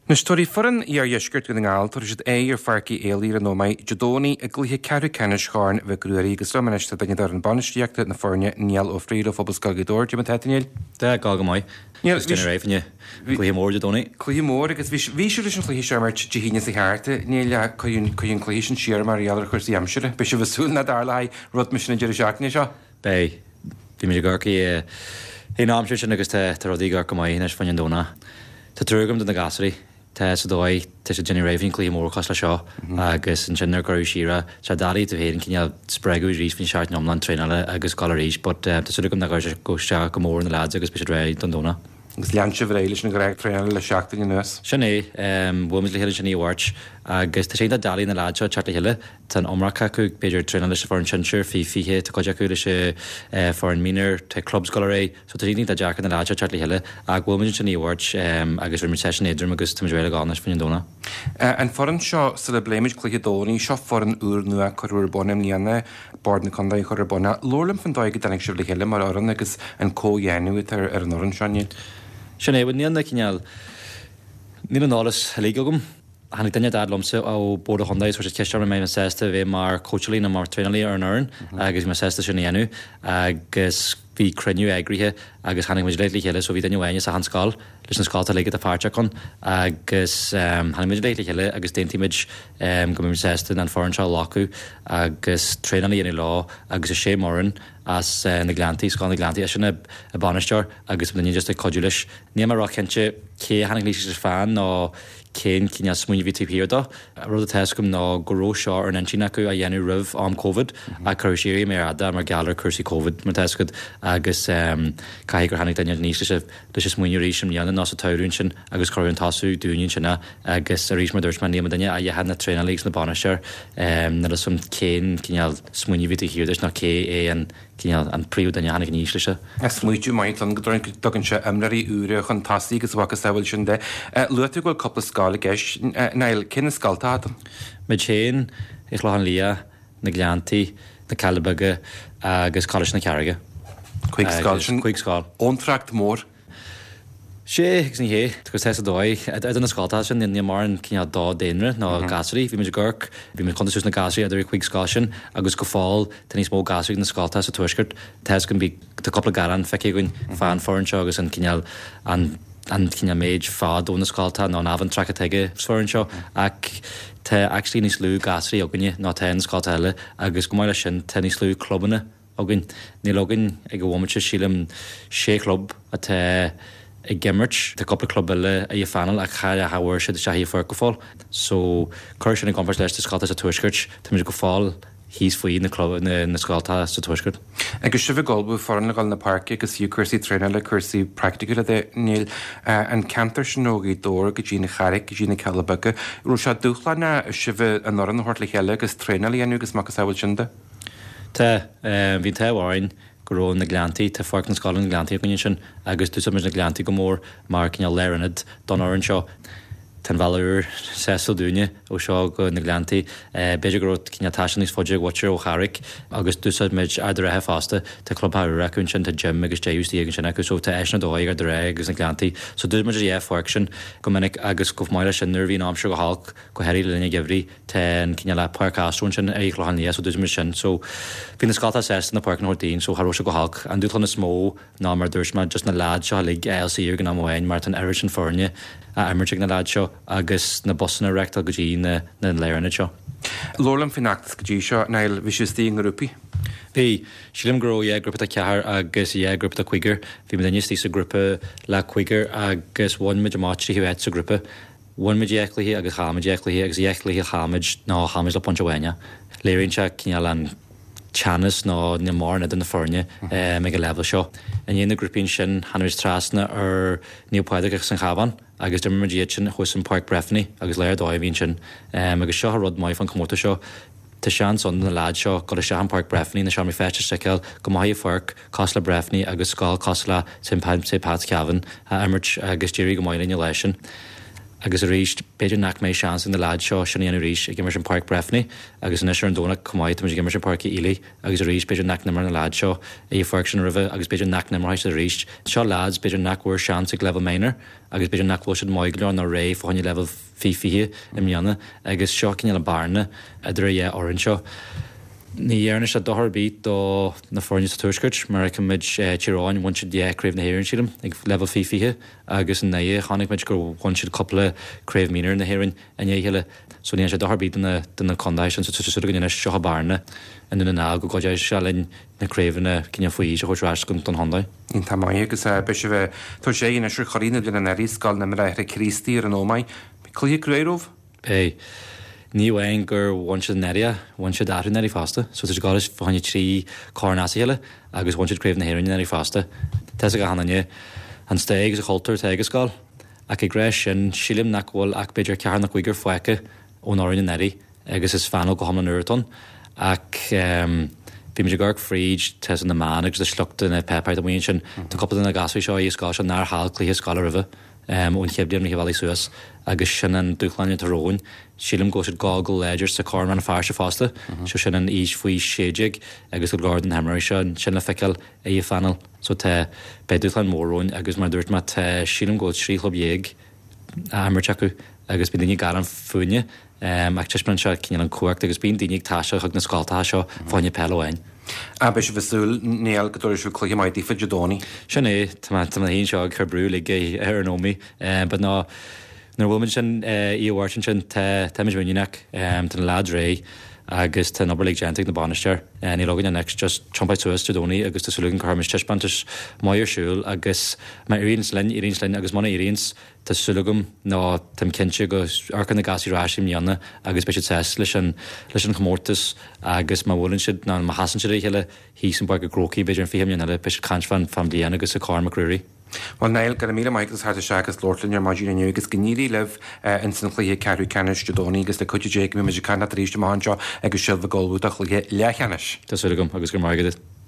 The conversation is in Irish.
Na stóí foran ar dheisgurt go ngáil tar siad ar farci éalaí an nómaid judóní a gluthe ceadú cenis cháin bheith grúirí agus romaniste daine dar an banisteachta na forne níal ó fríad ó fphobal scagadúir de tetanil. De gaga mai. Níl raifne gluthe mór judóní. Gluthe mór agus bhí siúr an chluhí searmart de híine sa háirta níl chuún chluhísin siar mar ealar chuir amsere, be se bhsúil na darlaid rud mis na deidir seachna seo. Bei bhí me garcaí hí amsir sin agus tá rodí gar go mai híine fan dóna. Tá trúgam na gasarí. Tá sa dóid tá sé Jenny Raven clí mór cos le seo agus an sinnar goú síra se darí tú héann cinne spregú rís fin seart nomlan tréile agus galeríis, but tá sugam na go se go mór na lád agus be ré don dóna. Agus leanse bhréiles na greig tréile le seachtain nuas. Sinné bhfumas le héidir sin íhhairt agus tá sé dalí na ládseo chat le heile tan omracha chu beidir tréile leis for an sinseir fihe tá coide acu leis for an mínar te clubs galé, so tá ní a deach na ládseo chat le heile a bhfumas sin íhhairt agus ri session éidir agus tuéile gánas fin dóna. An foran seo sa le bléimiid chluiche dóí seo for an úr nua chuir bonnim líana bar na condaí chuir bona. Lorlam fan dóige danig sib le heile mar oran agus an cóhéanúit ar an oran seine. Sinné bhfuil níonna cineal ní an nálas helígagum. Hannig daine dadlomsa á bóda Hondaid so ceiste mé sésta bheith mar coachlí na mar trénalí ar an airan agus me sésta sin dhéanú agus bhí creniu agrithe agus hannig mu léitlí heile so bhí daine bhhaine a hanscáil leis an scáilta le a páirte chun agus hannig mu léitlí heile agus déintíimiid go mé sésta an foran seo lácu agus trénalí ana lá agus sé morin as na glantaí sáil na glantaí sinna a banisteir agus daine just a codúlis. Ní mar rachcinnte cé hannig lí fan nó cén cinne smuoine bhí típíirda. Rud a teis gom ná goró seo ar an tína acu a dhéanú rih am COVID a chuirsíí mé ada mar galar chusaí COVID mar teiscud agus caigur hanig daine níos leis smuoine rí sem níanana ná a taún sin agus choirn tasú dúinn sinna agus a rís mar dúirt man níama daine a dhéhanana tréna lís na banisteir na som cén cineal smuoine bhí tíhirirdes na cé é an príú daine hanig níos leise. Smuoitiú maitlan go dogann se imlaí úre chun tasí agus bhagus saoil sin de. Luú goil coppla scála geis nail cinna scaltátan. Me chéin is le an lia na gleantaí na Calbaga agus cáis na ceige. Cuig scáil sin chuig scáil. Óntracht mór. sé gus ní hé gus te a dóid an scátá sin in mar an cinne dá déanre ná gasaí, bhí me gurc, bhí me conús na gasaí idir chuig scáin agus go fáil ten níos mó gasaí na scátá a tuisgurt, Tees gon bí tá coppla garan feici goin fan foran seo agus an cineal an cinne méid fád ó na scátá ná ahan tra teige foran seo ach te actually níos lú gasaí aganine ná te an scátá eile agus go maiile sin te níos lú clubbanna agin ní login ag go bhhaimete sílam sé club a te I gimmert de couple club a fanal a chair a hawar se hí for go fáil. So chuir sin compás leis scáta a tuisgurt, Tá go fáil hís faoí na club na scáta sa tuisgurt. Agus si bh golbú foran le gáil na parci agus hiú cuasaí tréine le cuasaí practical a níl an cantar sin nógaí dóir go dtína charic go dtína Calbaga. Rú se dúchlanna si bh an oran hort le cheile agus tréine anú agus mac saoil sinnda. Tá hín te bháin goró na glantaí tá fáic na scáil na glantaí go sin agus tú na glantaí go mór mar cinne léirenad don áann seo tan bhúr séil dúine ó seo go na glantaí beidir go cinne taiisi níos fóide watcher ó charic agus dúsad méid idir rathe fásta tá clubthú aún sin tá gym agus déúsí an sin agus so tá eisna dóig ar de ré agus na glantaí, so dús mar fáic sin go minic agus go maiile sin nervhí amsú go hálk go heirí lena gehrí ten cinne le parkásún sin échlehan níos so dús mar sin, so hí na scáta sé na park Nordaín so haró se go hálk an dúchlan na smó ná mar dúirsma just na lád seo lig LC gan amháin mar an Irish an forne a emerging na lád seo agus na bosanna rectal go dtí na léirna seo. Lorlam finachtas go dtí seo nail bhí sé tíí grúpi. Bhí sílim gró grúpa a cehar agus grúpa a chuiger, bhí me daine tí sa grúpa le chuiger agus bhain meid amátí hiúid sa grúpa. Bhain meid éclaí agus chaid éclaí agus éclaí chaid ná chaid le Pontehhaine. Léironn se cinneal an Chanas ná na mórna den na forne me go level seo. An dhéana grúpín sin hanir trasna ar níopáide san chaban agus de margéad sin chus an Park Breffni agus léir dóibhín sin agus seo rud mai fan commórta seo Tá sean son na lád seo go se an Park Breffni na seami féte seil go maithí farc Cosla Breffni agus scáil Cosla St. Pat Ceavan a emmert agus tíí go maiile leisin. agus a ríist beidir nach méid seans in na lád seo sin anú ríis ag Emerson Park Breffni, agus in an dóna cumáid ag Emerson Park Ely, agus a ríis beidir nach namar na lád seo é Ferguson River, agus beidir nach namar a ríist. Seo láds beidir nachhfuair seans ag level minor, agus beidir nachhfuil moigleir na ré fáinne level fifihe im mianna, agus seo cinne le barna idir é oran seo. Ní dhéarna se dothar bít do na fórne tuaiscut, mar ag mid tíráin bhain siad craobh na héirann sílam ag level fifihe, agus in naie chanig mid gur bhain siad coppla craobh mínar na héirann a héile. So ní se dothar bít na condáis an sugan ina seo barna an na ná go goide se linn na craobhanna cinne faoí se chuirrás gon don hondáid. Ín tá mai agus be se bheith tu sé ina siú choína blin na ríscáil na mar éithre Crístíí an ómáid. Clí gréiróh? Ní bhain gur bhain siad neria, bhain siad dathú neri fásta, so is gáis fáinne trí cárnása heile, agus bhain siad craobh na héirann neri fásta. Tesa go hananne an stéig a choultúir teagas gáil, ac ag gréis sin sílim nachhfuil ach beidir cear nach chuigur foiice ón áirin neri, agus is fanal go hamna nuirtón, ac bhí me garg fríd tesa na man agus a sluchta na pepaid a bhain sin, tá coppla na gasfaí seo í scáil sin nar hall clíthe scáil ribh. Ón cheabdíam na híhhaí suas agus sin an dúchláine taróin, sílim go siad gágal léidir sa cárm an fearse fásta, so sin an ís faoi séideag agus go Gordon Hammery sin le feiceil é fanal, so te be dúchláin mórróin agus mar dúirt me te sílim go sríchlub dhéag amarteacu agus bí daine gar an fúine, ag teisman se cinine an cuacht agus bíon daine táise chug na scáiltá seo fáinne pehain. A be se bhsúil néal go dúir siú clúige maidí fidedóní. Sin é tá híon seo chu brú le ar an nóí, but ná bhfuil sin íhhairtin sin teimiid bhainach tan lád ré agus tá nabar le gentig na banisteir ní logan an next just chompaid suas tedóní agus tá sulúgan carmis teispantas maiir siúil agus mai iríns linn agus mana iríns tá sulúgum ná tam cinse go arcan na gasí ráisiim mianna agus be sé leis an chomórtas agus má bhfuilinn siad ná má hasan siad heile hí san bar go grócií beidir an fihamíanna le pe cansfan famlíana agus a carma cruúí. Well neil go mí maigus háte segus Lordlinn ar maidí nniu agus gníí leh in san chluí ceú cenis dedóní agus le chuide dé mé me canna ríiste mánseo agus silbh ggóúach le lechannis. Tásúlagum agus gur margad.